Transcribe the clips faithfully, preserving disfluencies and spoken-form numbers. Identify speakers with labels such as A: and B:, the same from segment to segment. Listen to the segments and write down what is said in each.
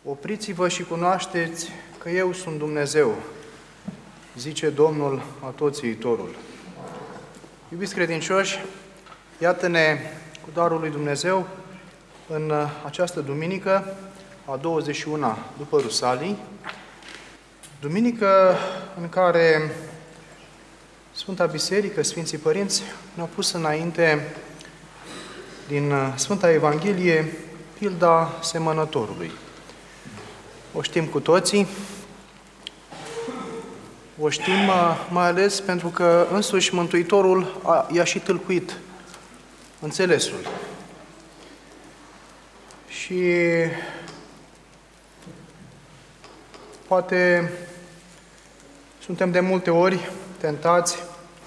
A: Opriți-vă și cunoașteți că eu sunt Dumnezeu, zice Domnul Atotțiitorul. Iubiți credincioși, iată-ne cu darul lui Dumnezeu în această duminică, a douăzeci și una după Rusalii, duminică în care Sfânta Biserică, Sfinții Părinți ne-au pus înainte din Sfânta Evanghelie pilda semănătorului. O știm cu toții, o știm mai ales pentru că însuși Mântuitorul a, i-a și tâlcuit înțelesul. Și poate suntem de multe ori tentați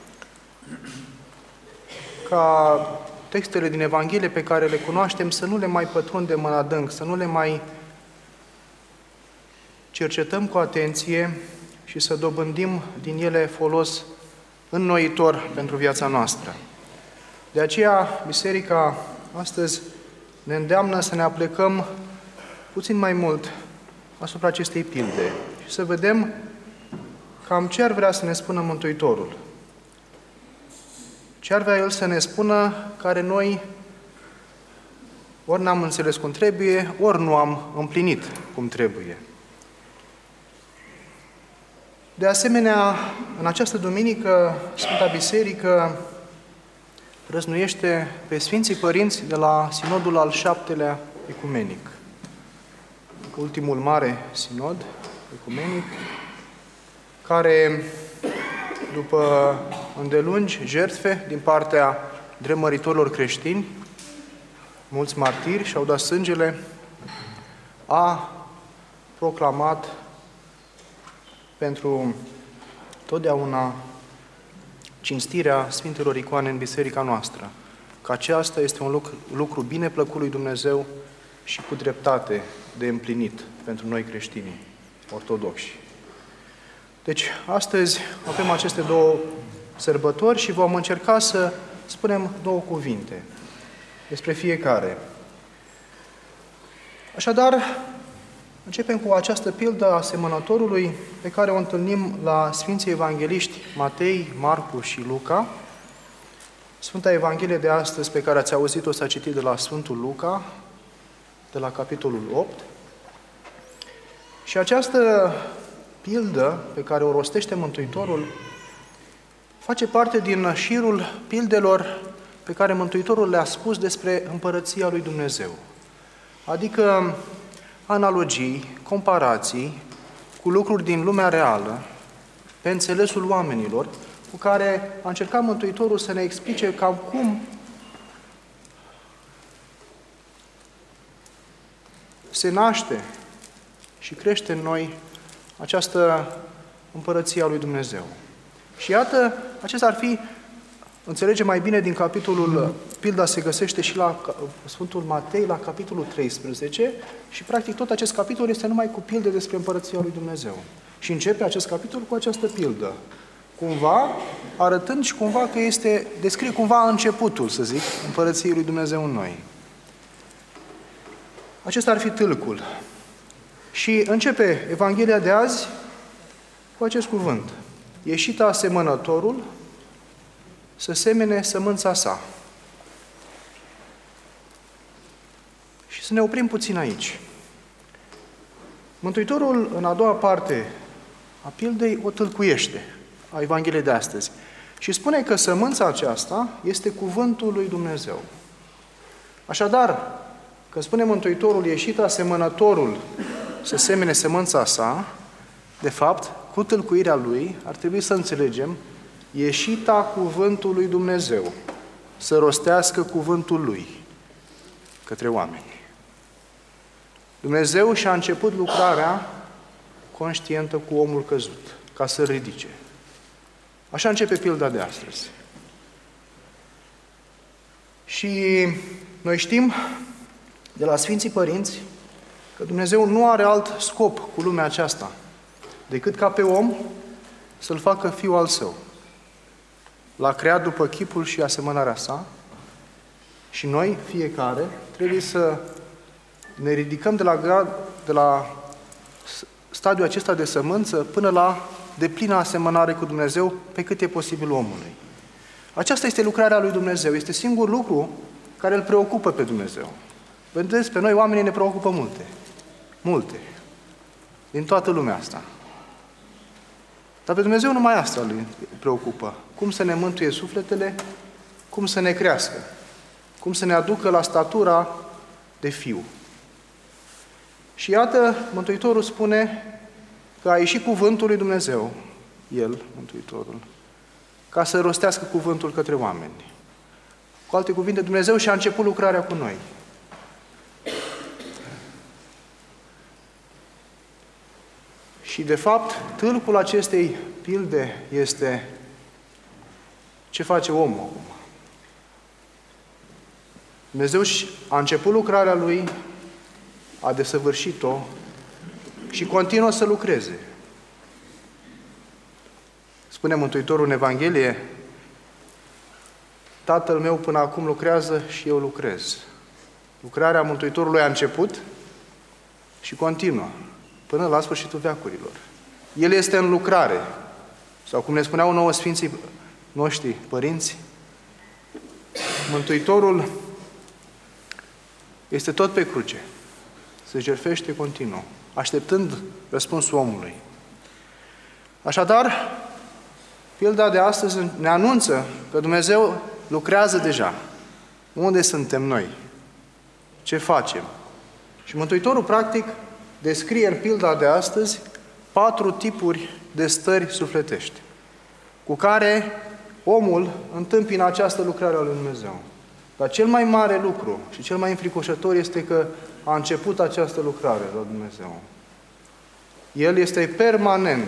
A: ca textele din Evanghelie pe care le cunoaștem să nu le mai pătrundem în adânc, să nu le mai cercetăm cu atenție și să dobândim din ele folos înnoitor pentru viața noastră. De aceea, Biserica astăzi ne îndeamnă să ne aplecăm puțin mai mult asupra acestei pilde și să vedem cam ce ar vrea să ne spună Mântuitorul. Ce ar vrea El să ne spună care noi ori n-am înțeles cum trebuie, ori nu am împlinit cum trebuie. De asemenea, în această duminică, Sfânta Biserică răznuiește pe Sfinții Părinți de la Sinodul al șaptelea ecumenic. Ultimul mare sinod ecumenic, care, după îndelungi jertfe din partea dremăritorilor creștini, mulți martiri și-au dat sângele, a proclamat pentru totdeauna cinstirea Sfintelor Icoane în biserica noastră, că aceasta este un lucru, lucru bine plăcut lui Dumnezeu și cu dreptate de împlinit pentru noi creștinii ortodoxi. Deci, astăzi avem aceste două sărbători și vom încerca să spunem două cuvinte despre fiecare. Așadar, începem cu această pildă a semănătorului pe care o întâlnim la Sfinții Evangeliști Matei, Marcu și Luca. Sfânta Evanghelie de astăzi pe care ați auzit-o s-a citit de la Sfântul Luca, de la capitolul opt. Și această pildă pe care o rostește Mântuitorul face parte din șirul pildelor pe care Mântuitorul le-a spus despre Împărăția lui Dumnezeu. Adică analogii, comparații cu lucruri din lumea reală, pe înțelesul oamenilor, cu care a încercat Mântuitorul să ne explice cam cum se naște și crește în noi această Împărăție a lui Dumnezeu. Și iată, acesta ar fi, înțelegem mai bine din capitolul, pilda se găsește și la Sfântul Matei, la capitolul treisprezece, și practic tot acest capitol este numai cu pilde despre Împărăția lui Dumnezeu. Și începe acest capitol cu această pildă, cumva arătând și cumva că este, descrie cumva începutul, să zic, Împărăției lui Dumnezeu în noi. Acesta ar fi tâlcul. Și începe Evanghelia de azi cu acest cuvânt. Ieșit a semănătorul să semene sămânța sa. Și să ne oprim puțin aici. Mântuitorul, în a doua parte a pildei, o tâlcuiește, a Evangheliei de astăzi. Și spune că sămânța aceasta este cuvântul lui Dumnezeu. Așadar, când spune Mântuitorul, ieșit a semănătorul să semene sămânța sa, de fapt, cu tâlcuirea lui, ar trebui să înțelegem ieșita cuvântul lui Dumnezeu, să rostească cuvântul lui către oameni. Dumnezeu și-a început lucrarea conștientă cu omul căzut, ca să-l ridice. Așa începe pilda de astăzi. Și noi știm de la Sfinții Părinți că Dumnezeu nu are alt scop cu lumea aceasta decât ca pe om să-l facă fiul al său. L-a creat după chipul și asemănarea sa și noi, fiecare, trebuie să ne ridicăm de la, grad, de la stadiul acesta de sămânță până la deplină asemănare cu Dumnezeu pe cât e posibil omului. Aceasta este lucrarea lui Dumnezeu. Este singurul lucru care îl preocupă pe Dumnezeu. Vedeți, pe noi oamenii ne preocupă multe. Multe. Din toată lumea asta. Dar pe Dumnezeu numai asta îl preocupă. Cum să ne mântuie sufletele, cum să ne crească, cum să ne aducă la statura de fiu. Și iată, Mântuitorul spune că a ieșit cuvântul lui Dumnezeu, El, Mântuitorul, ca să rostească cuvântul către oameni. Cu alte cuvinte, Dumnezeu și-a început lucrarea cu noi. Și, de fapt, tâlcul acestei pilde este ce face omul acum. Dumnezeu a început lucrarea Lui, a desăvârșit-o și continuă să lucreze. Spune Mântuitorul în Evanghelie, Tatăl meu până acum lucrează și eu lucrez. Lucrarea Mântuitorului a început și continuă până la sfârșitul veacurilor. El este în lucrare. Sau cum ne spuneau nouă Sfinții noștri părinți, Mântuitorul este tot pe cruce. Se jertfește continuu, așteptând răspunsul omului. Așadar, pilda de astăzi ne anunță că Dumnezeu lucrează deja. Unde suntem noi? Ce facem? Și Mântuitorul, practic, descrie în pilda de astăzi patru tipuri de stări sufletești, cu care omul întâmpină această lucrare a lui Dumnezeu. Dar cel mai mare lucru și cel mai înfricoșător este că a început această lucrare la Dumnezeu. El este permanent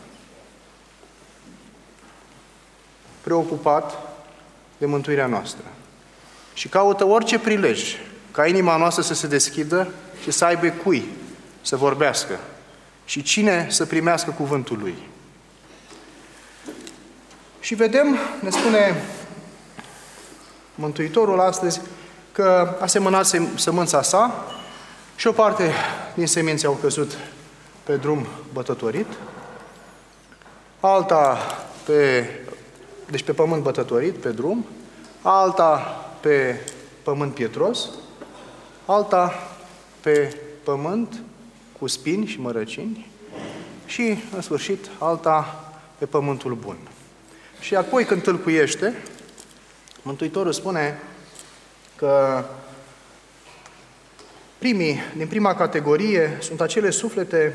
A: preocupat de mântuirea noastră și caută orice prilej ca inima noastră să se deschidă și să aibă cui să vorbească și cine să primească cuvântul Lui. Și vedem, ne spune Mântuitorul astăzi, că a semănat sămânța sa și o parte din semințe au căzut pe drum bătătorit, alta pe, deci pe pământ bătătorit, pe drum, alta pe pământ pietros, alta pe pământ cu spini și mărăcini și, în sfârșit, alta pe pământul bun. Și apoi, când tâlcuiește, Mântuitorul spune că primii, din prima categorie, sunt acele suflete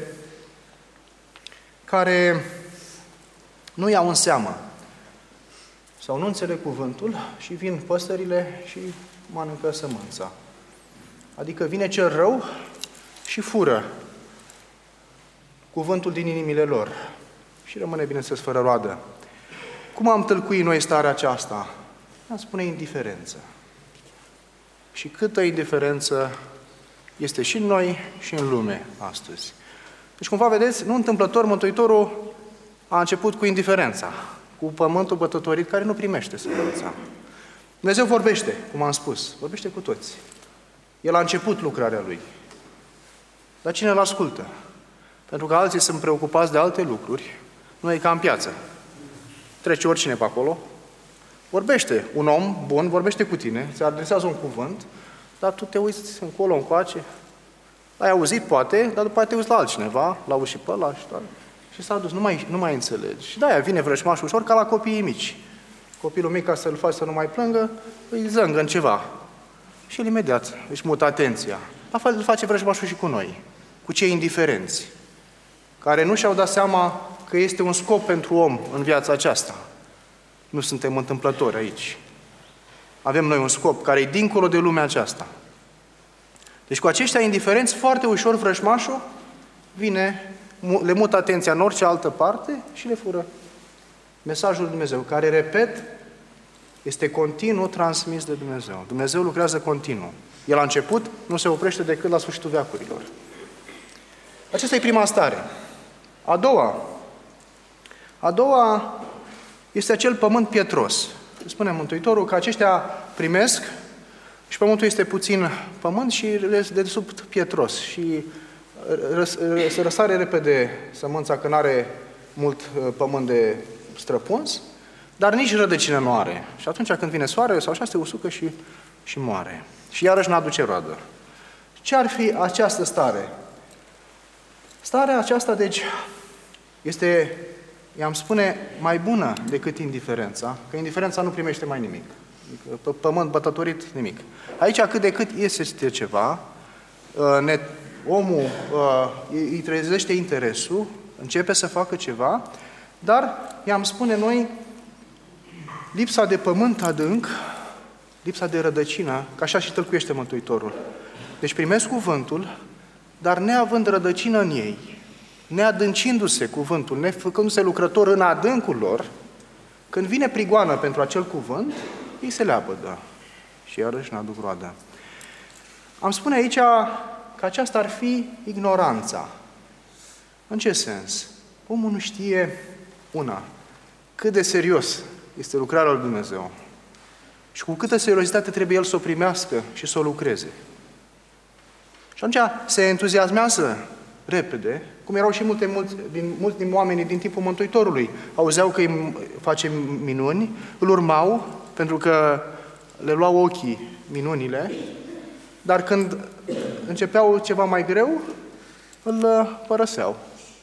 A: care nu iau în seamă sau nu înțeleg cuvântul și vin păsările și mănâncă sămânța. Adică vine cel rău și fură cuvântul din inimile lor și rămâne, bineînțeles, fără roadă. Cum am tâlcuit noi starea aceasta? Am spune indiferență. Și câtă indiferență este și în noi și în lume astăzi. Deci, cumva, vedeți, nu întâmplător, Mântuitorul a început cu indiferența, cu pământul bătătorit care nu primește sămânța. Dumnezeu vorbește, cum am spus, vorbește cu toți. El a început lucrarea Lui. Dar cine îl ascultă? Pentru că alții sunt preocupați de alte lucruri, nu e ca în piață. Trece oricine pe acolo, vorbește. Un om bun vorbește cu tine, îți adresează un cuvânt, dar tu te uiți încolo, încoace. L-ai auzit, poate, dar după aceea te uiți la altcineva, l-auzi și pe ăla și tal. Și s-a dus, nu mai, nu mai înțelegi. Și de-aia vine vrăjmașul ușor ca la copiii mici. Copilul mic, ca să-l faci să nu mai plângă, îi zângă în ceva. Și el imediat își mută atenția. La fel îl face vrăjmașul și cu noi, cu cei indiferenți, care nu și-au dat seama că este un scop pentru om în viața aceasta. Nu suntem întâmplători aici. Avem noi un scop care e dincolo de lumea aceasta. Deci cu aceștia indiferenți, foarte ușor vrăjmașul vine, le mută atenția în orice altă parte și le fură mesajul lui Dumnezeu, care, repet, este continuu transmis de Dumnezeu. Dumnezeu lucrează continuu. El a început, nu se oprește decât la sfârșitul veacurilor. Aceasta e prima stare. A doua, a doua este acel pământ pietros. Spune Mântuitorul că aceștia primesc Și pământul este puțin pământ și de sub pietros. Și se răsare repede sămânța că nu are mult pământ de străpuns, dar nici rădăcină nu are. Și atunci când vine soare sau așa, se usucă și, și moare. Și iarăși n-aduce roadă. Ce ar fi această stare? Starea aceasta, deci, este, i-am spune, mai bună decât indiferența, că indiferența nu primește mai nimic. Adică, pe pământ bătătorit, nimic. Aici, cât de cât este ceva, ne, omul îi trezește interesul, începe să facă ceva, dar, i-am spune noi, lipsa de pământ adânc, lipsa de rădăcină, că așa și tălcuiește Mântuitorul. Deci primesc cuvântul, dar neavând rădăcină în ei, neadâncindu-se cuvântul, nefăcându-se lucrător în adâncul lor, când vine prigoană pentru acel cuvânt, ei se leapădă și iarăși n-aduc roadă. Am spune aici că aceasta ar fi ignoranța. În ce sens? Omul nu știe, una, cât de serios este lucrarea lui Dumnezeu și cu câtă seriozitate trebuie el să o primească și să o lucreze. Și atunci se entuziasmează repede, cum erau și multe, mulți, din, mulți din oamenii din timpul Mântuitorului. Auzeau că îi face minuni, îl urmau, pentru că le luau ochii minunile, dar când începeau ceva mai greu, îl părăseau.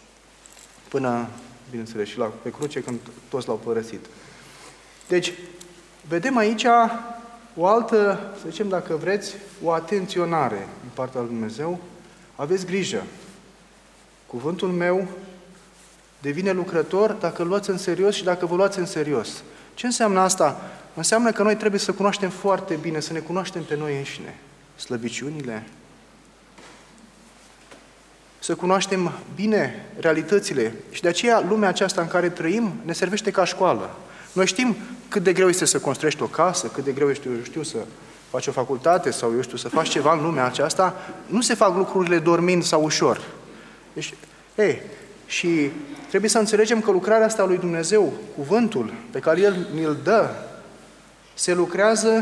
A: Până, bineînțeles, și la, pe cruce, când toți l-au părăsit. Deci, vedem aici o altă, să zicem, dacă vreți, o atenționare din partea lui Dumnezeu. Aveți grijă. Cuvântul meu devine lucrător dacă îl luați în serios și dacă vă luați în serios. Ce înseamnă asta? Înseamnă că noi trebuie să cunoaștem foarte bine, să ne cunoaștem pe noi înșine. Slăbiciunile. Să cunoaștem bine realitățile. Și de aceea lumea aceasta în care trăim ne servește ca școală. Noi știm cât de greu este să construiești o casă, cât de greu este, eu știu, să faci o facultate sau, eu știu, să faci ceva în lumea aceasta. Nu se fac lucrurile dormind sau ușor. Deci, ei, și trebuie să înțelegem că lucrarea asta lui Dumnezeu, cuvântul pe care El ne-l dă, se lucrează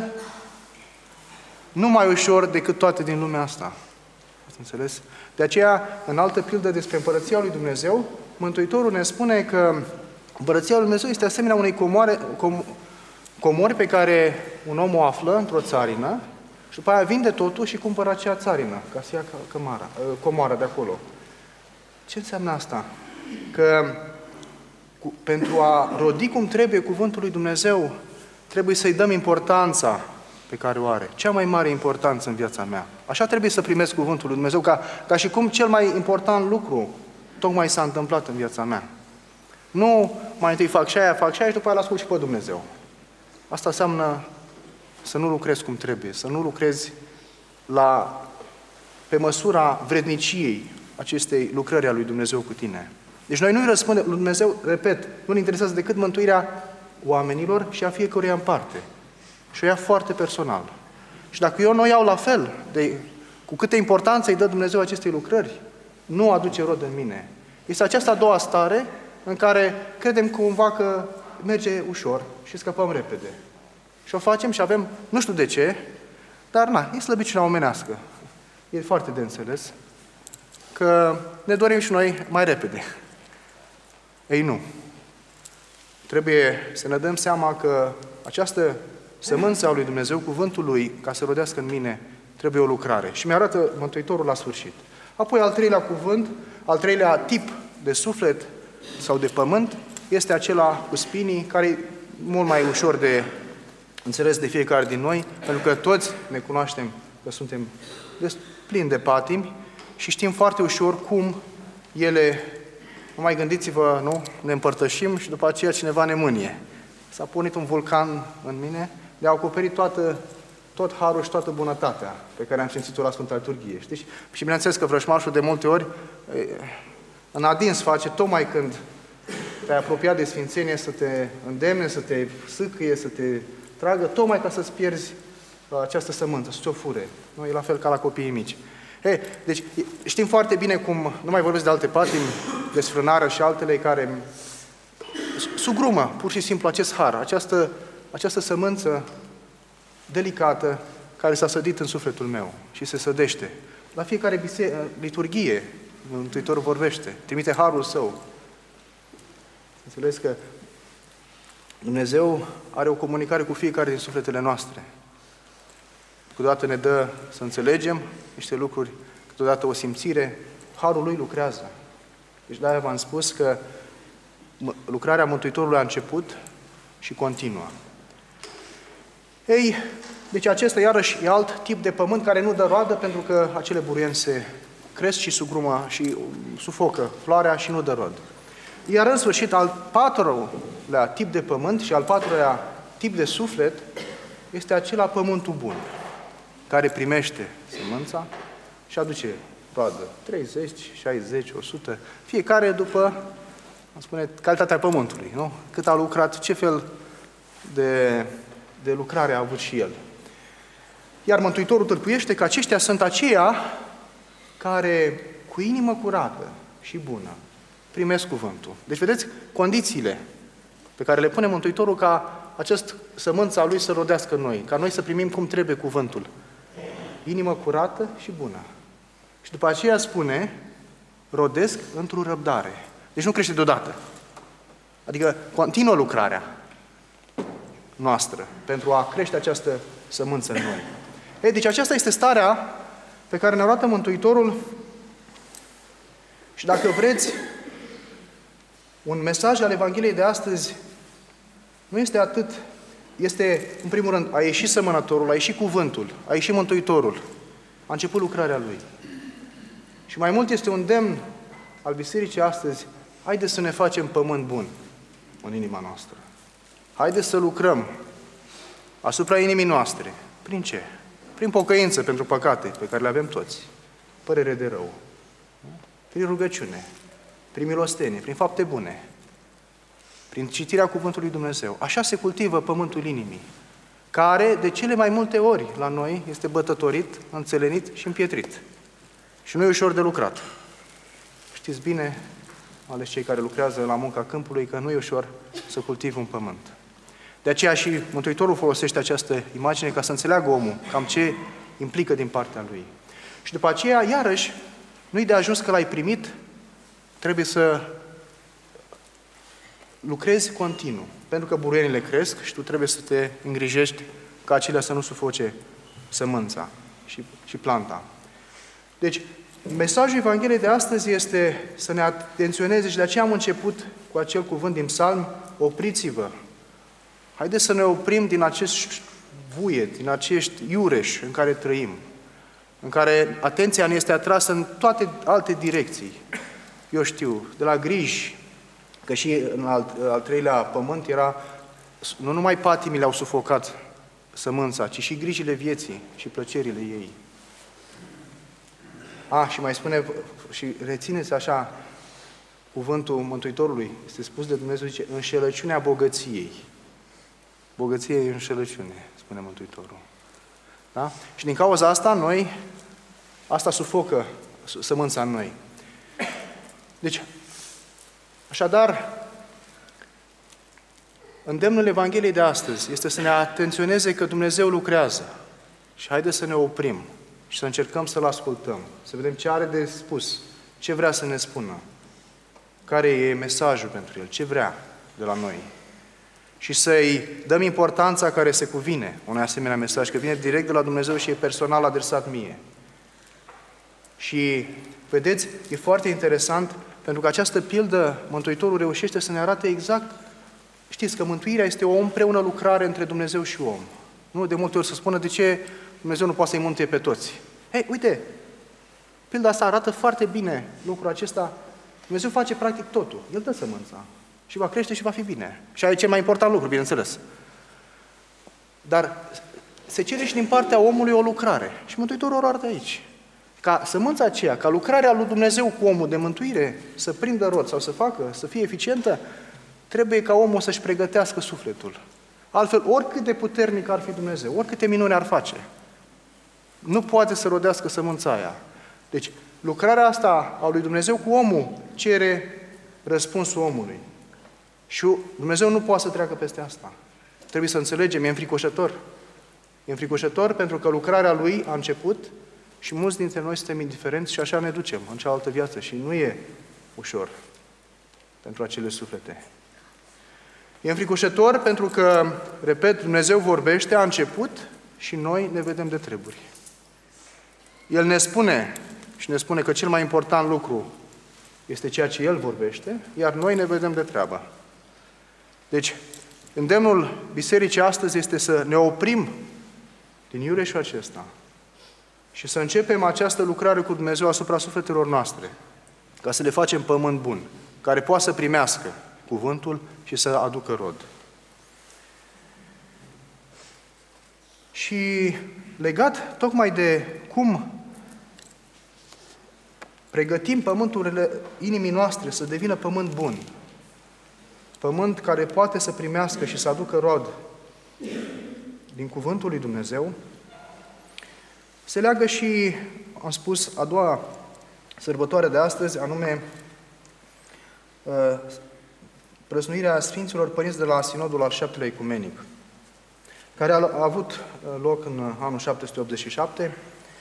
A: nu mai ușor decât toate din lumea asta. Ați înțeles? De aceea, în altă pildă despre Împărăția lui Dumnezeu, Mântuitorul ne spune că Împărăția lui Dumnezeu este asemenea unei comoare, com, comori pe care un om o află într-o țarină și după aia vinde totul și cumpără acea țarină, ca să ia cămara, comoara de acolo. Ce înseamnă asta? Că cu, pentru a rodi cum trebuie cuvântul lui Dumnezeu, trebuie să-i dăm importanța pe care o are. Cea mai mare importanță în viața mea. Așa trebuie să primesc cuvântul lui Dumnezeu, ca, ca și cum cel mai important lucru tocmai s-a întâmplat în viața mea. Nu mai întâi fac și aia, fac și aia și după aia l-ascult și pe Dumnezeu. Asta înseamnă să nu lucrezi cum trebuie, să nu lucrezi la, pe măsura vredniciei acestei lucrări a lui Dumnezeu cu tine. Deci noi nu-i răspundem lui Dumnezeu, repet, nu ne interesează decât mântuirea oamenilor și a fiecăruia în parte. Și o ia foarte personal. Și dacă eu nu o iau la fel, de, cu câtă importanță îi dă Dumnezeu acestei lucrări, nu aduce rod în mine. Este această a doua stare în care credem cumva că merge ușor și scăpăm repede. Și o facem și avem, nu știu de ce, dar na, e slăbiciunea omenească. E foarte de înțeles că ne dorim și noi mai repede. Ei nu. Trebuie să ne dăm seama că această sămânță a lui Dumnezeu, cuvântul lui, ca să rodească în mine, trebuie o lucrare. Și mi-arată Mântuitorul la sfârșit. Apoi al treilea cuvânt, al treilea tip de suflet sau de pământ, este acela cu spinii, care e mult mai ușor de înțeles de fiecare din noi, pentru că toți ne cunoaștem că suntem plini de patimi și știm foarte ușor cum ele, nu mai gândiți-vă, nu? Ne împărtășim și după aceea cineva ne mânie. S-a pornit un vulcan în mine de a acoperi toată, tot harul și toată bunătatea pe care am simțit-o la Sfânta Liturghie. Știți? Și bineînțeles că vrășmașul de multe ori în adins face, tocmai când te-ai apropiat de sfințenie, să te îndemne, să te sâcâie, să te tragă, tocmai ca să-ți pierzi această sămânță, să ți-o fure. Nu? E la fel ca la copiii mici. Hey, deci știm foarte bine cum, nu mai vorbesc de alte patimi, desfrânare și altele care sugrumă pur și simplu acest har, această, această sămânță delicată care s-a sădit în sufletul meu și se sădește. La fiecare bise- liturghie, Mântuitorul vorbește, trimite harul său. Înțeles că Dumnezeu are o comunicare cu fiecare din sufletele noastre. Câteodată ne dă să înțelegem niște lucruri, câteodată o simțire, harul lui lucrează. Deci de-aia v-am spus că lucrarea Mântuitorului a început și continuă. Ei, deci acesta iarăși e alt tip de pământ care nu dă roadă pentru că acele buruieni se cresc și sugrumă și sufocă floarea și nu dă rod. Iar în sfârșit, al patrulea tip de pământ și al patrulea tip de suflet este acela pământul bun, care primește sămânța și aduce roadă treizeci, șaizeci, o sută, fiecare după, am spune, calitatea pământului, nu? Cât a lucrat, ce fel de, de lucrare a avut și el. Iar Mântuitorul tâlcuiește că aceștia sunt aceia care, cu inimă curată și bună, primesc cuvântul. Deci, vedeți, condițiile pe care le pune Mântuitorul ca acest sămânța lui să rodească în noi, ca noi să primim cum trebuie cuvântul. Inimă curată și bună. Și după aceea spune, rodesc într-o răbdare. Deci nu crește deodată. Adică continuă lucrarea noastră pentru a crește această sămânță în noi. Ei, deci aceasta este starea pe care ne arată Mântuitorul și dacă vreți, un mesaj al Evangheliei de astăzi nu este atât, este, în primul rând, a ieșit sămănătorul, a ieșit cuvântul, a ieșit Mântuitorul, a început lucrarea Lui. Și mai mult este un demn al bisericii astăzi, haideți să ne facem pământ bun în inima noastră. Haideți să lucrăm asupra inimii noastre. Prin ce? Prin pocăință pentru păcate pe care le avem toți. Părere de rău. Prin rugăciune. Prin milostenie. Prin fapte bune. Prin citirea Cuvântului Dumnezeu. Așa se cultivă pământul inimii, care de cele mai multe ori la noi este bătătorit, înțelenit și împietrit. Și nu e ușor de lucrat. Știți bine, ales cei care lucrează la munca câmpului, că nu e ușor să cultivi un pământ. De aceea și Mântuitorul folosește această imagine ca să înțeleagă omul cam ce implică din partea lui. Și după aceea, iarăși, nu-i de ajuns că l-ai primit, trebuie să lucrezi continuu. Pentru că buruienile cresc și tu trebuie să te îngrijești ca acelea să nu sufoce sămânța și, și planta. Deci, mesajul Evangheliei de astăzi este să ne atenționeze și de aceea am început cu acel cuvânt din Psalm, opriți-vă. Haideți să ne oprim din acest vuiet, din acești iureși în care trăim, în care atenția ne este atrasă în toate alte direcții. Eu știu, de la griji, că și în al, al treilea pământ era, nu numai patimile au sufocat sămânța, ci și grijile vieții și plăcerile ei. A, și mai spune, și rețineți așa, cuvântul Mântuitorului, este spus de Dumnezeu, zice, înșelăciunea bogăției. Bogăție e înșelăciune, spune Mântuitorul. Da? Și din cauza asta, noi, asta sufocă sămânța în noi. Deci, așadar, îndemnul Evangheliei de astăzi este să ne atenționeze că Dumnezeu lucrează. Și haideți să ne oprim și să încercăm să-L ascultăm, să vedem ce are de spus, ce vrea să ne spună, care e mesajul pentru El, ce vrea de la noi. Și să-i dăm importanța care se cuvine unui asemenea mesaj, că vine direct de la Dumnezeu și e personal adresat mie. Și, vedeți, e foarte interesant, pentru că această pildă, Mântuitorul reușește să ne arate exact, știți că mântuirea este o împreună lucrare între Dumnezeu și om. Nu de multe ori să spună de ce Dumnezeu nu poate să-i mântuie pe toți. Hei, uite, pilda asta arată foarte bine lucrul acesta. Dumnezeu face practic totul. El dă sămânța. Și va crește și va fi bine. Și aici e cel mai important lucru, bineînțeles. Dar se cere și din partea omului o lucrare. Și Mântuitorul o arată aici. Ca sămânța aceea, ca lucrarea lui Dumnezeu cu omul de mântuire să prindă rod sau să facă, să fie eficientă, trebuie ca omul să-și pregătească sufletul. Altfel, oricât de puternic ar fi Dumnezeu, oricâte minuni ar face, nu poate să rodească sămânța aia. Deci, lucrarea asta a lui Dumnezeu cu omul cere răspunsul omului. Și Dumnezeu nu poate să treacă peste asta. Trebuie să înțelegem, e înfricoșător. E înfricoșător pentru că lucrarea Lui a început și mulți dintre noi suntem indiferenți și așa ne ducem în cealaltă viață și nu e ușor pentru acele suflete. E înfricoșător pentru că, repet, Dumnezeu vorbește, a început și noi ne vedem de treburi. El ne spune și ne spune că cel mai important lucru este ceea ce El vorbește, iar noi ne vedem de treabă. Deci, îndemnul bisericii astăzi este să ne oprim din iureșul acesta și să începem această lucrare cu Dumnezeu asupra sufletelor noastre, ca să le facem pământ bun, care poate să primească cuvântul și să aducă rod. Și legat tocmai de cum pregătim pământurile inimii noastre să devină pământ bun, pământ care poate să primească și să aducă rod din cuvântul lui Dumnezeu, se leagă și, am spus, a doua sărbătoare de astăzi, anume prăznuirea Sfinților Părinți de la Sinodul al șaptelea Ecumenic, care a avut loc în anul șapte sute optzeci și șapte,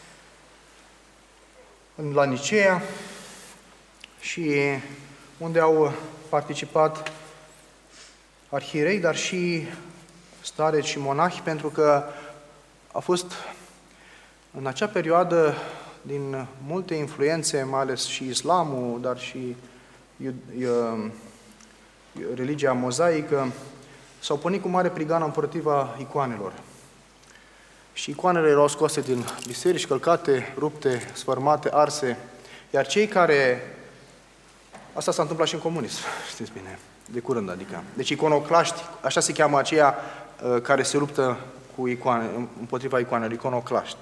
A: la Niceea, și unde au participat arhierei, dar și stareți și monahi, pentru că a fost în acea perioadă, din multe influențe, mai ales și islamul, dar și religia mozaică, s-au pornit cu mare prigană împotriva icoanelor. Și icoanele erau scoase din biserici, călcate, rupte, sfărmate, arse, iar cei care... Asta s-a întâmplat și în comunism, știți bine, de curând, adică. Deci iconoclaști, așa se cheamă aceia uh, care se luptă cu icoane, împotriva icoanelor, iconoclaști.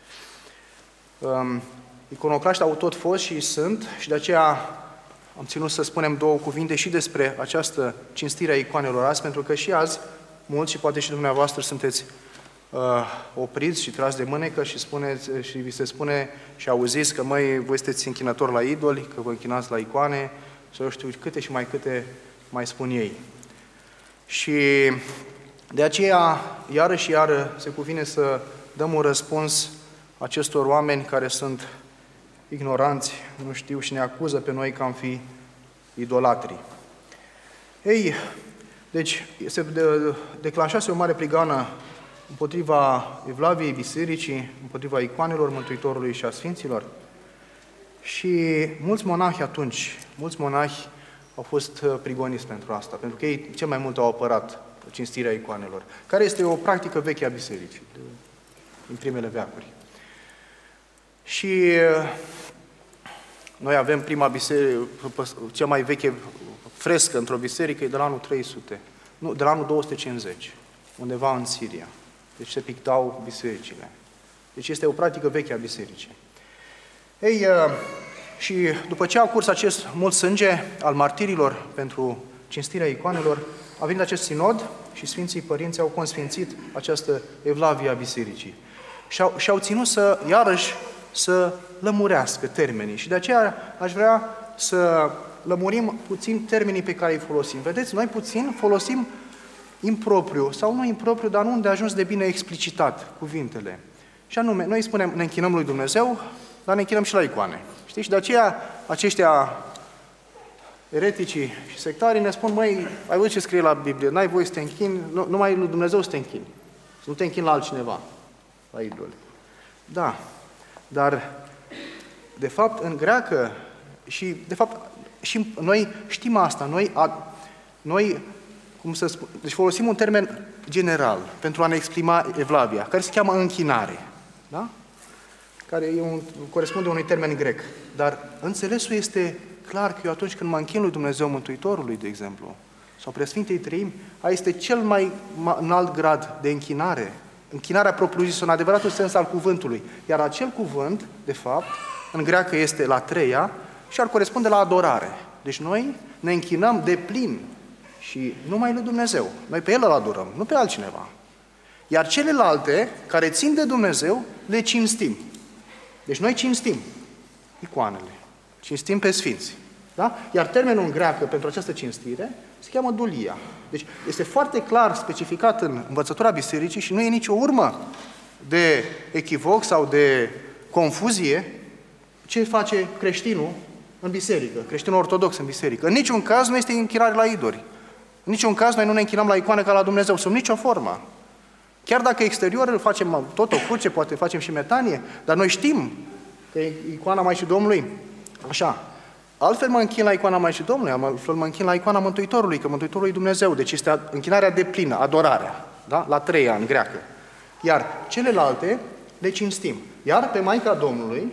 A: Um, iconoclaști au tot fost și sunt, și de aceea am ținut să spunem două cuvinte și despre această cinstire a icoanelor azi, pentru că și azi, mulți, și poate și dumneavoastră, sunteți uh, opriți și trași de mânecă și, spuneți, și vi se spune și auziți că, măi, voi sunteți închinători la idoli, că vă închinați la icoane, sau eu știu câte și mai câte mai spun ei. Și de aceea, iară și iară, se cuvine să dăm un răspuns acestor oameni care sunt ignoranți, nu știu, și ne acuză pe noi că am fi idolatri. Ei, deci, se declanșase o mare prigană împotriva evlaviei bisericii, împotriva icoanelor Mântuitorului și a Sfinților. Și mulți monahi atunci, mulți monahi au fost prigoniți pentru asta, pentru că ei cel mai mult au apărat cinstirea icoanelor, care este o practică veche a bisericii, din primele veacuri. Și noi avem prima biserică, cea mai veche frescă într-o biserică, e de la anul trei sute, nu, de la anul două sute cincizeci, undeva în Siria. Deci se pictau bisericile. Deci este o practică veche a bisericii. Ei, și după ce a curs acest mult sânge al martirilor pentru cinstirea icoanelor, a venit acest sinod și Sfinții Părinți au consfințit această evlavie a bisericii. Și-au, și-au ținut să, iarăși, să lămurească termenii. Și de aceea aș vrea să lămurim puțin termenii pe care îi folosim. Vedeți, noi puțin folosim impropriu, sau nu impropriu, dar nu unde a ajuns de bine explicitat cuvintele. Și anume, noi spunem, ne închinăm lui Dumnezeu, dar ne închinăm și la icoane. Știi? Și de aceea aceștia ereticii și sectarii ne spun, măi, ai văzut ce scrie la Biblie, n-ai voie să te închini, nu, numai lui Dumnezeu să te închini. Să nu te închini la altcineva, la idoli. Da, dar de fapt în greacă, și de fapt și noi știm asta, noi, a, noi cum să spun, deci folosim un termen general pentru a ne exprima evlavia, care se cheamă închinare, da? Care e un, corespunde unui termen grec. Dar înțelesul este clar că eu atunci când mă închin lui Dumnezeu Mântuitorului, de exemplu, sau Preasfintei Treimi, aia este cel mai înalt grad de închinare, închinarea propriu-zisă în adevăratul sens al cuvântului. Iar acel cuvânt, de fapt, în greacă este la treia și ar corespunde la adorare. Deci noi ne închinăm de plin și numai lui Dumnezeu. Noi pe El îl adorăm, nu pe altcineva. Iar celelalte, care țin de Dumnezeu, le cinstim. Deci noi cinstim icoanele, cinstim pe Sfinți. Da? Iar termenul în greacă pentru această cinstire se cheamă dulia. Deci este foarte clar specificat în învățătura bisericii și nu e nicio urmă de echivoc sau de confuzie ce face creștinul în biserică, creștinul ortodox în biserică. În niciun caz nu este închinare la idoli. În niciun caz noi nu ne închinăm la icoane ca la Dumnezeu, sub nicio formă. Chiar dacă exterior îl facem tot o cruce, poate facem și metanie, dar noi știm că e icoana Maicii Domnului. Așa. Altfel mă închin la icoana Maicii Domnului, altfel mă închin la icoana Mântuitorului, că Mântuitorul e Dumnezeu. Deci este închinarea deplină, adorarea. Da? La treia, în greacă. Iar celelalte le cinstim. Iar pe Maica Domnului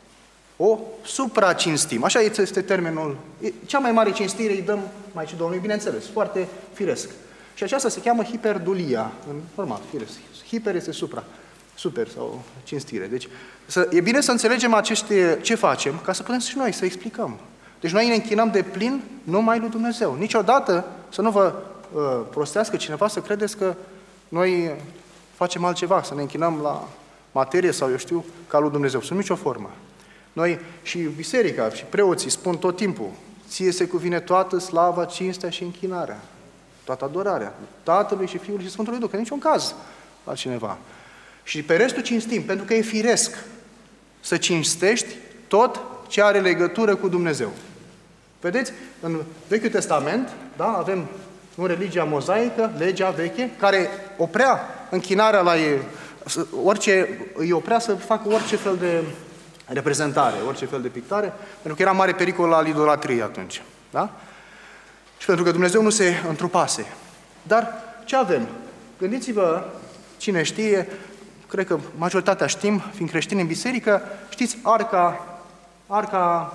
A: o supracinstim. Așa este termenul. Cea mai mare cinstire îi dăm Maicii Domnului, bineînțeles, foarte firesc. Și aceasta se cheamă hiperdulia, în format firesc. Hiper este supra, super sau cinstire. Deci să, e bine să înțelegem aceste, ce facem, ca să putem și noi să explicăm. Deci noi ne închinăm de plin numai lui Dumnezeu. Niciodată să nu vă uh, prostească cineva să credeți că noi facem altceva, să ne închinăm la materie sau eu știu, ca lui Dumnezeu. Sub nicio formă. Noi și biserica și preoții spun tot timpul, ție se cuvine toată slava, cinstea și închinarea. Toată adorarea. Tatălui și Fiului și Sfântului Duh. În niciun caz altcineva. Și pe restul cinstim, pentru că e firesc să cinstești tot ce are legătură cu Dumnezeu. Vedeți? În Vechiul Testament, da, avem în religia mozaică, legea veche, care oprea închinarea la ei, orice, îi oprea să facă orice fel de reprezentare, orice fel de pictare, pentru că era mare pericol al idolatriei atunci. Da? Și pentru că Dumnezeu nu se întrupase. Dar ce avem? Gândiți-vă, cine știe, cred că majoritatea știm, fiind creștini în biserică, știți arca, arca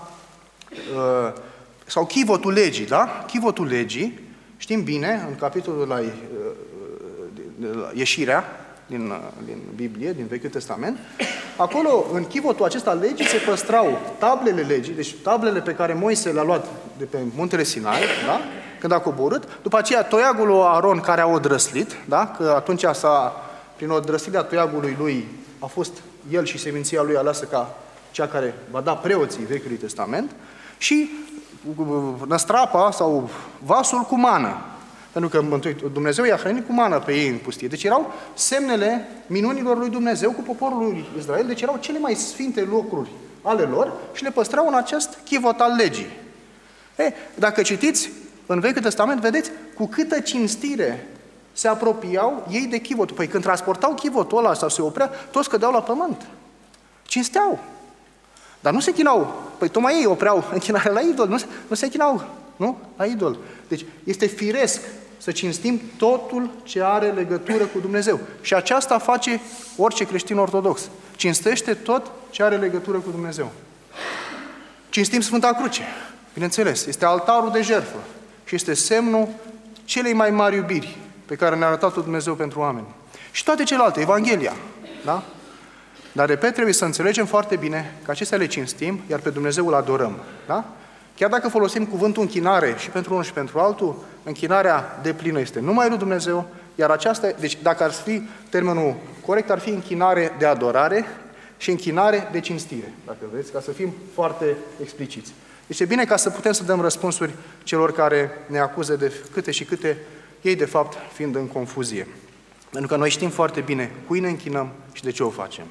A: uh, sau chivotul legii, da? Chivotul legii, știm bine, în capitolul la, uh, la Ieșirea, din, din Biblie, din Vechiul Testament, acolo, în chivotul acesta al legii, se păstrau tablele legii, deci tablele pe care Moise le-a luat de pe muntele Sinai, da? Când a coborât, după aceea toiagul lui Aron care a odrăslit, da? Că atunci s-a, prin odrăslirea toiagului lui, a fost el și seminția lui aleasă ca cea care va da preoții Vechiului Testament, și năstrapa sau vasul cu mană. Pentru că Dumnezeu i-a hrănit cu mană pe ei în pustie. Deci erau semnele minunilor lui Dumnezeu cu poporul lui Israel. Deci erau cele mai sfinte lucruri ale lor și le păstrau în acest chivot al legii. E, dacă citiți în Vechiul Testament, vedeți cu câtă cinstire se apropiau ei de chivotul. Păi când transportau chivotul ăla sau se oprea, toți cădeau la pământ. Cinsteau. Dar nu se închinau. Păi tocmai ei opreau închinarea la idol. Nu se, nu se închinau, nu? La idol. Deci este firesc să cinstim totul ce are legătură cu Dumnezeu. Și aceasta face orice creștin ortodox. Cinstește tot ce are legătură cu Dumnezeu. Cinstim Sfânta Cruce. Bineînțeles, este altarul de jertfă și este semnul celei mai mari iubiri pe care ne-a arătat-o Dumnezeu pentru oameni. Și toate celelalte, Evanghelia. Da? Dar, repet, trebuie să înțelegem foarte bine că acestea le cinstim, iar pe Dumnezeu îl adorăm. Da? Chiar dacă folosim cuvântul închinare și pentru unul și pentru altul, închinarea deplină este numai lui Dumnezeu, iar aceasta, deci dacă ar fi termenul corect, ar fi închinare de adorare și închinare de cinstire, dacă vreți, ca să fim foarte expliciți. Deci e bine ca să putem să dăm răspunsuri celor care ne acuză de câte și câte, ei de fapt fiind în confuzie. Pentru că noi știm foarte bine cui ne închinăm și de ce o facem.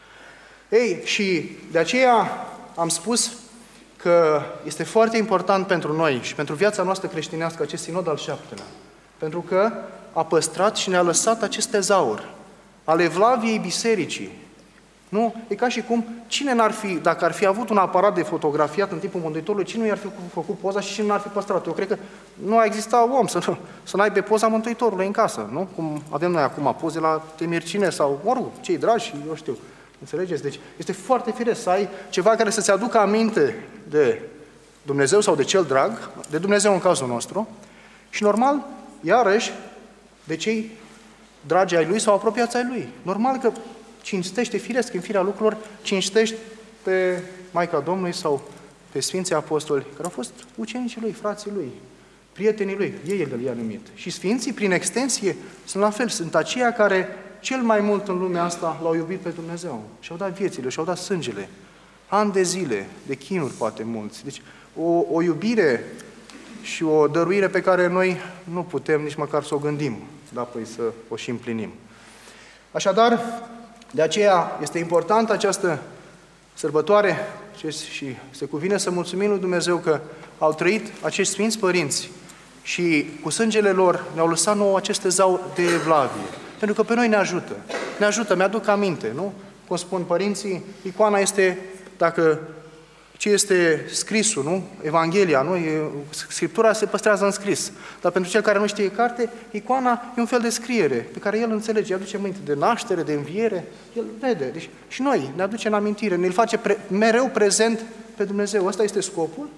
A: Ei, și de aceea am spus că este foarte important pentru noi și pentru viața noastră creștinească acest sinod al șaptelea. Pentru că a păstrat și ne-a lăsat acest tezaur al evlaviei bisericii. Nu? E ca și cum, cine n-ar fi, dacă ar fi avut un aparat de fotografiat în timpul Mântuitorului, cine nu i-ar fi făcut poza și cine n-ar fi păstrat? Eu cred că nu exista om să, nu, să n-aibă poza Mântuitorului în casă, nu? Cum avem noi acum poze la temircine sau, mă rog, cei dragi, eu știu. Înțelegeți? Deci este foarte firesc să ai ceva care să-ți aducă aminte de Dumnezeu sau de cel drag, de Dumnezeu în cazul nostru, și normal, iarăși, de cei dragi ai Lui sau apropiați ai Lui. Normal că cinstește, firesc în firea lucrurilor, cinstești pe Maica Domnului sau pe Sfinții Apostoli, care au fost ucenicii Lui, frații Lui, prietenii Lui, ei el i-a numit. Și Sfinții, prin extensie, sunt la fel, sunt aceia care cel mai mult în lumea asta l-au iubit pe Dumnezeu și au dat viețile, și au dat sângele ani de zile, de chinuri poate mulți. Deci o, o iubire și o dăruire pe care noi nu putem nici măcar să o gândim, dar apoi să o și împlinim. Așadar, de aceea este importantă această sărbătoare și se cuvine să mulțumim lui Dumnezeu că au trăit acești Sfinți Părinți și cu sângele lor ne-au lăsat nouă aceste zauri de evlavie. Pentru că pe noi ne ajută. Ne ajută, mi-aduc aminte, nu? Cum spun părinții, icoana este, dacă ce este scrisul, nu? Evanghelia, nu? E, Scriptura se păstrează în scris. Dar pentru cel care nu știe carte, icoana e un fel de scriere pe care el înțelege, aduce aminte de naștere, de înviere, el vede. Deci, și noi ne aduce în amintire, ne-l face pre, mereu prezent pe Dumnezeu. Ăsta este scopul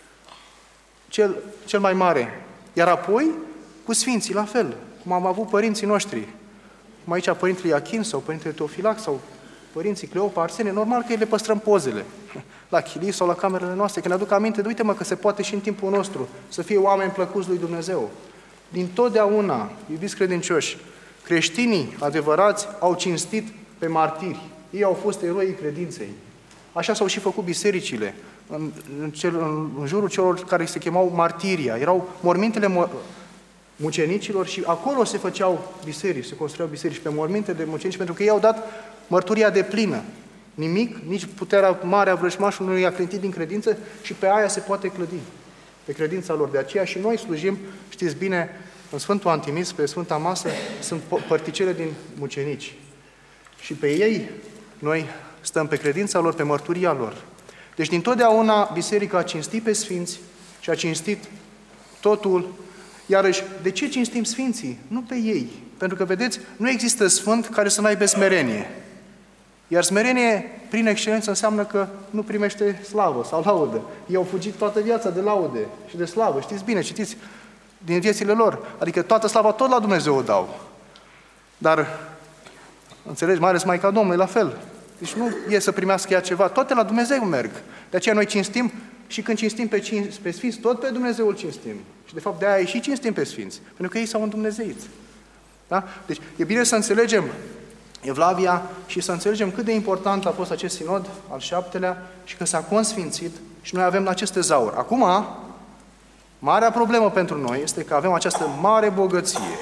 A: cel, cel mai mare. Iar apoi, cu Sfinții, la fel, cum am avut părinții noștri, cum aici Părintele Iachim sau Părintele Teofilac sau părinții Cleopa, Arsenie, normal că le păstrăm pozele la chilii sau la camerele noastre, că ne aduc aminte, de uite-mă că se poate și în timpul nostru să fie oameni plăcuți lui Dumnezeu. Din totdeauna, iubiți credincioși, creștinii adevărați au cinstit pe martiri. Ei au fost eroii credinței. Așa s-au și făcut bisericile, în, în, cel, în, în jurul celor care se chemau martiria. Erau mormintele mo mucenicilor și acolo se făceau biserici, se construiau biserici pe morminte de mucenici, pentru că ei au dat mărturia de plină. Nimic, nici puterea mare a vrăjmașului nu i-a clintit din credință și pe aia se poate clădi, pe credința lor. De aceea și noi slujim, știți bine, în Sfântul Antimis, pe Sfânta Masă, sunt părticele din mucenici. Și pe ei noi stăm pe credința lor, pe mărturia lor. Deci dintotdeauna Biserica a cinstit pe Sfinți și a cinstit totul. Iarăși, de ce cinstim Sfinții? Nu pe ei. Pentru că, vedeți, nu există Sfânt care să n-aibă smerenie. Iar smerenie, prin excelență, înseamnă că nu primește slavă sau laudă. Ei au fugit toată viața de laude și de slavă. Știți bine, citiți din viețile lor. Adică toată slava tot la Dumnezeu o dau. Dar, înțelegi, mai ales Maica Domnului, la fel. Deci nu e să primească ea ceva, toate la Dumnezeu merg. De aceea noi cinstim și când cinstim pe, cin pe Sfinți, tot pe Dumnezeu îl cinstim. Și de fapt de aia și cinstim pe Sfinți, pentru că ei s-au îndumnezeit. Da? Deci e bine să înțelegem Evlavia și să înțelegem cât de important a fost acest sinod, al șaptelea, și că s-a consfințit și noi avem aceste zauri. Acum, marea problemă pentru noi este că avem această mare bogăție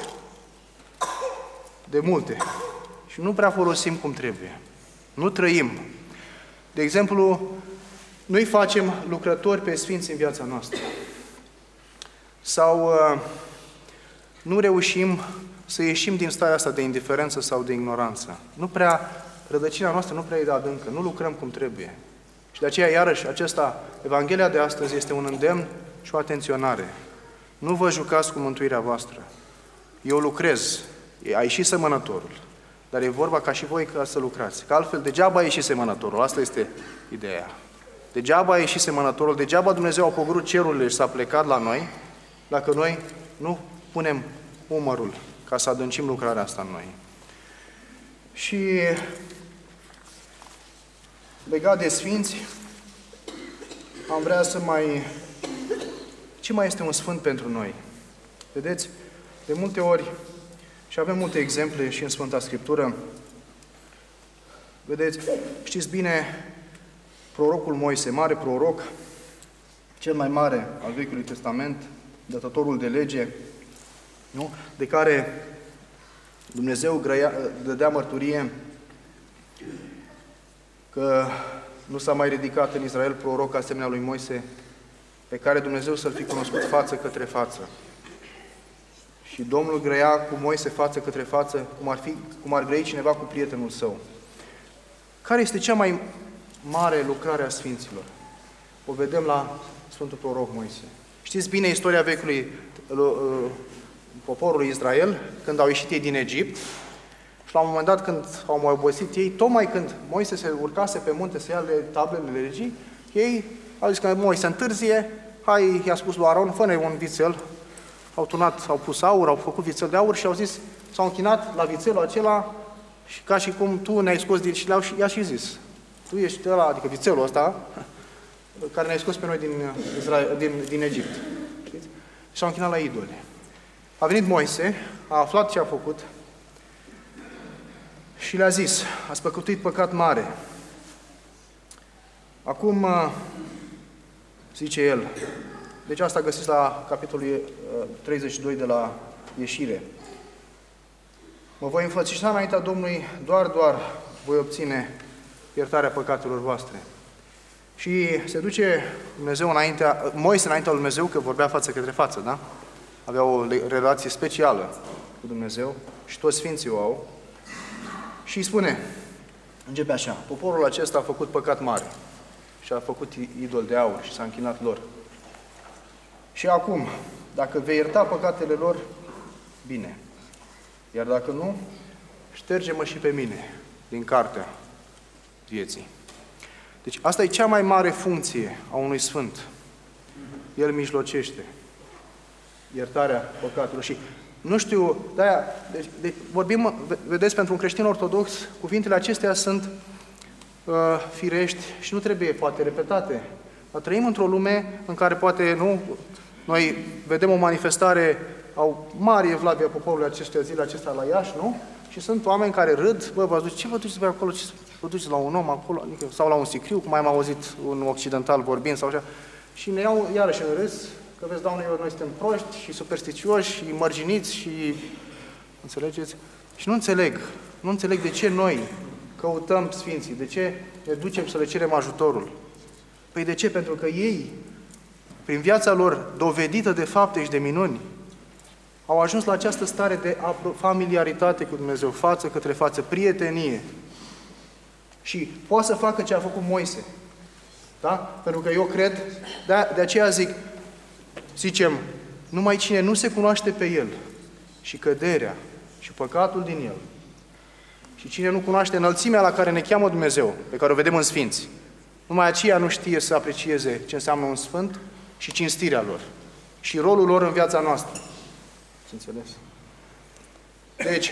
A: de multe și nu prea folosim cum trebuie. Nu trăim. De exemplu, noi facem lucrători pe Sfinți în viața noastră. Sau uh, nu reușim să ieșim din starea asta de indiferență sau de ignoranță. Nu prea, rădăcina noastră nu prea e de adâncă, nu lucrăm cum trebuie. Și de aceea, iarăși, acesta, Evanghelia de astăzi este un îndemn și o atenționare. Nu vă jucați cu mântuirea voastră. Eu lucrez, a ieșit semănătorul, dar e vorba ca și voi ca să lucrați. Că altfel, degeaba a ieșit semănătorul, asta este ideea. Degeaba a ieșit semănătorul, degeaba Dumnezeu a pogorât cerurile și s-a plecat la noi, dacă noi nu punem umărul ca să adâncim lucrarea asta în noi. Și legat de Sfinți, am vrea să mai... Ce mai este un Sfânt pentru noi? Vedeți? De multe ori, și avem multe exemple și în Sfânta Scriptură, vedeți, știți bine, prorocul Moise, mare proroc, cel mai mare al Vechiului Testament, dătătorul de lege, nu? De care Dumnezeu grăia, dădea mărturie că nu s-a mai ridicat în Israel proroc asemenea lui Moise, pe care Dumnezeu să-l fi cunoscut față către față. Și Domnul grăia cu Moise față către față, cum ar, fi, cum ar grăi cineva cu prietenul său. Care este cea mai mare lucrare a Sfinților? O vedem la Sfântul Proroc Moise. Știți bine istoria vechiului poporului Israel, când au ieșit ei din Egipt, și la un moment dat când au mai obosit ei, tocmai când Moise se urcase pe munte să ia tablele legii, ei au zis că Moise întârzie, hai, i-a spus lui Aron, fă-ne un vițel. Au tunat, au pus aur, au făcut vițel de aur și au zis, s-au închinat la vițelul acela și ca și cum tu ne-ai scos din... Și le-au i-a și zis, tu ești ăla, adică vițelul ăsta, care ne-ai scos pe noi din, Israel, din, din Egipt. Știți? Și s-au închinat la idole. A venit Moise, a aflat ce a făcut și le-a zis, ați păcătuit păcat mare. Acum, zice el, deci asta găsiți la capitolul treizeci și doi de la Ieșire. Mă voi înfățișa înaintea Domnului, doar, doar voi obține iertarea păcatelor voastre. Și se duce Dumnezeu înaintea, Moise înaintea lui Dumnezeu, că vorbea față către față, da? Avea o relație specială cu Dumnezeu și toți sfinții o au. Și îi spune, începe așa, poporul acesta a făcut păcat mare și a făcut idol de aur și s-a închinat lor. Și acum, dacă vei ierta păcatele lor, bine. Iar dacă nu, șterge-mă și pe mine din cartea vieții. Deci asta e cea mai mare funcție a unui sfânt. El mijlocește iertarea păcatelor. Și nu știu, de-aia, deci, de, vorbim, vedeți, pentru un creștin ortodox, cuvintele acestea sunt uh, firești și nu trebuie, poate, repetate. Dar trăim într-o lume în care, poate, nu, noi vedem o manifestare au mare evlavie a poporului acestea zile acestea la Iași, nu? Și sunt oameni care râd, bă, vă duceți, ce vă duceți pe acolo, ce vă duceți la un om acolo, adică, sau la un sicriu, cum mai am auzit un occidental vorbind, sau așa, și ne iau iarăși în râs, că vezi, Doamne, noi suntem proști și superstițioși și mărginiți și... Înțelegeți? Și nu înțeleg, nu înțeleg de ce noi căutăm Sfinții, de ce ne ducem să le cerem ajutorul. Păi de ce? Pentru că ei, prin viața lor dovedită de fapte și de minuni, au ajuns la această stare de familiaritate cu Dumnezeu, față către față, prietenie. Și poate să facă ce a făcut Moise. Da? Pentru că eu cred, de, de aceea zic, zicem, numai cine nu se cunoaște pe el și căderea și păcatul din el, și cine nu cunoaște înălțimea la care ne cheamă Dumnezeu, pe care o vedem în Sfinți, numai aceea nu știe să aprecieze ce înseamnă un sfânt și cinstirea lor și rolul lor în viața noastră. Înțeles? Deci,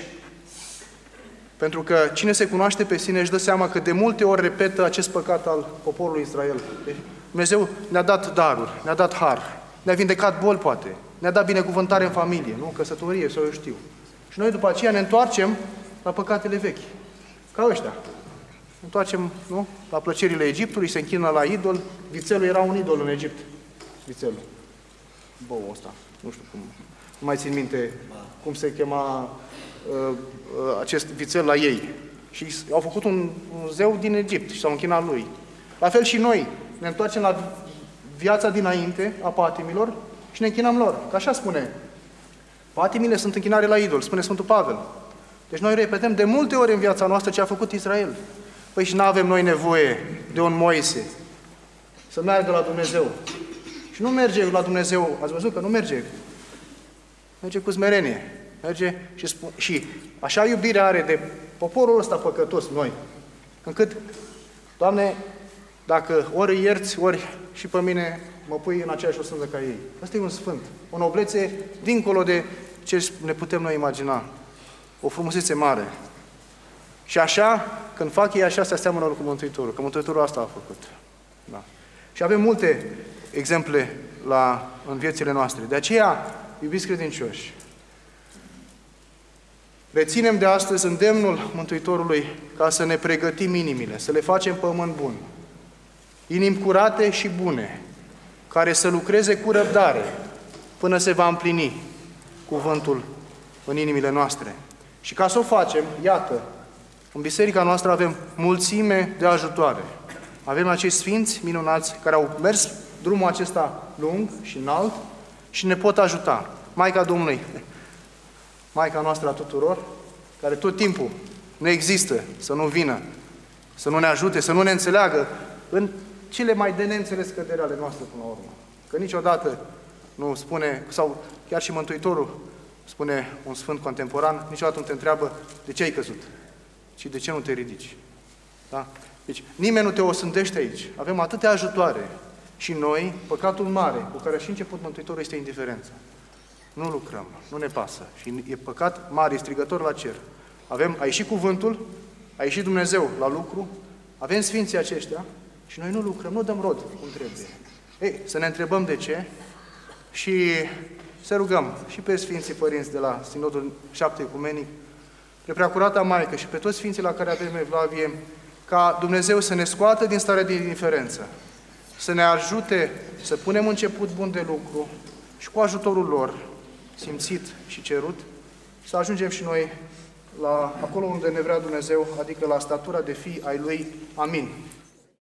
A: pentru că cine se cunoaște pe sine își dă seama că de multe ori repetă acest păcat al poporului Israel. Deci, Dumnezeu ne-a dat daruri, ne-a dat har, ne-a vindecat boli, poate, ne-a dat binecuvântare în familie, nu? Căsătorie, sau eu știu. Și noi după aceea ne întoarcem la păcatele vechi. Ca ăștia. Ne întoarcem, nu? La plăcerile Egiptului, se închină la idol. Vițelul era un idol în Egipt. Vițelul. Bou ăsta. Nu știu cum... Nu mai țin minte cum se chema uh, uh, acest vițel la ei. Și au făcut un, un zeu din Egipt și s-au închinat lui. La fel și noi ne întoarcem la viața dinainte a patimilor și ne închinăm lor. Că așa spune. Patimile sunt închinare la idol, spune Sfântul Pavel. Deci noi repetăm de multe ori în viața noastră ce a făcut Israel. Păi și nu avem noi nevoie de un Moise să meargă la Dumnezeu. Și nu merge la Dumnezeu, ați văzut că nu merge. Merge cu smerenie. Merge și, spune, și așa iubire are de poporul ăsta păcătos, noi, încât, Doamne, dacă ori îi ierți, ori și pe mine mă pui în aceeași osândă ca ei. Asta e un sfânt. O noblețe dincolo de ce ne putem noi imagina. O frumusețe mare. Și așa, când fac ei așa, se aseamănă cu Mântuitorul. Că Mântuitorul asta a făcut. Da. Și avem multe exemple la, în viețile noastre. De aceea, iubiți credincioși, reținem de astăzi îndemnul Mântuitorului ca să ne pregătim inimile, să le facem pământ bun. Inimi curate și bune, care să lucreze cu răbdare până se va împlini cuvântul în inimile noastre. Și ca să o facem, iată, în biserica noastră avem mulțime de ajutoare. Avem acești sfinți minunați care au mers drumul acesta lung și înalt și ne pot ajuta. Maica Domnului, Maica noastră a tuturor, care tot timpul nu există să nu vină, să nu ne ajute, să nu ne înțeleagă în cele mai de neînțeles căderi ale noastre până la urmă. Că niciodată nu spune, sau chiar și Mântuitorul spune un sfânt contemporan, niciodată nu te întreabă de ce ai căzut, ci de ce nu te ridici. Da? Deci nimeni nu te osândește aici. Avem atâtea ajutoare. Și noi, păcatul mare, cu care și început Mântuitorul, este indiferența. Nu lucrăm, nu ne pasă. Și e păcat mare, e strigător la cer. Avem, a ieșit cuvântul, a ieșit Dumnezeu la lucru, avem sfinții aceștia și noi nu lucrăm, nu dăm rod cum trebuie. Ei, să ne întrebăm de ce și să rugăm și pe Sfinții Părinți de la Sinodul Șapte Ecumenic, pe Preacurata Maică și pe toți Sfinții la care avem evlavie, ca Dumnezeu să ne scoată din starea de indiferență, să ne ajute să punem început bun de lucru și cu ajutorul lor, simțit și cerut, să ajungem și noi la acolo unde ne vrea Dumnezeu, adică la statura de fii ai Lui. Amin.